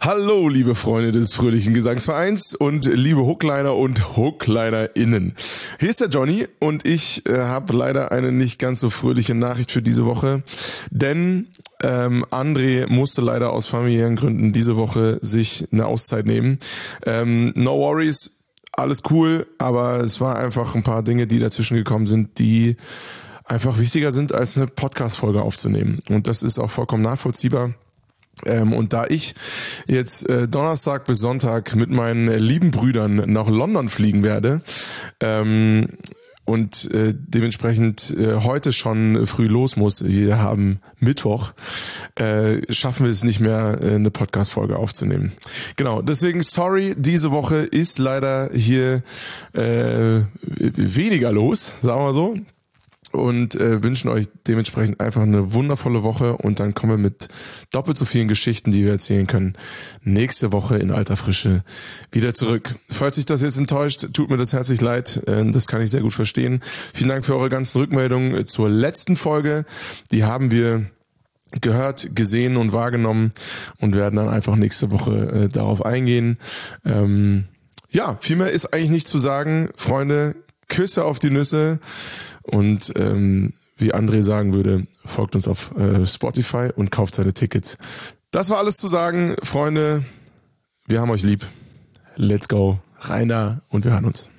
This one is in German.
Hallo, liebe Freunde des Fröhlichen Gesangsvereins und liebe Hookliner und HooklinerInnen. Hier ist der Johnny und ich habe leider eine nicht ganz so fröhliche Nachricht für diese Woche, denn André musste leider aus familiären Gründen diese Woche sich eine Auszeit nehmen. No worries, alles cool, aber es war einfach ein paar Dinge, die dazwischen gekommen sind, die einfach wichtiger sind, als eine Podcast-Folge aufzunehmen. Und das ist auch vollkommen nachvollziehbar. Und da ich jetzt Donnerstag bis Sonntag mit meinen lieben Brüdern nach London fliegen werde und dementsprechend heute schon früh los muss, wir haben Mittwoch, schaffen wir es nicht mehr, eine Podcast-Folge aufzunehmen. Genau, deswegen sorry, diese Woche ist leider hier weniger los, sagen wir so. Und wünschen euch dementsprechend einfach eine wundervolle Woche und dann kommen wir mit doppelt so vielen Geschichten, die wir erzählen können, nächste Woche in alter Frische wieder zurück. Falls sich das jetzt enttäuscht, tut mir das herzlich leid, das kann ich sehr gut verstehen. Vielen Dank für eure ganzen Rückmeldungen zur letzten Folge, die haben wir gehört, gesehen und wahrgenommen und werden dann einfach nächste Woche darauf eingehen. Ja, viel mehr ist eigentlich nicht zu sagen, Freunde, Küsse auf die Nüsse. Und wie André sagen würde, folgt uns auf Spotify und kauft seine Tickets. Das war alles zu sagen, Freunde. Wir haben euch lieb. Let's go. Rainer und wir hören uns.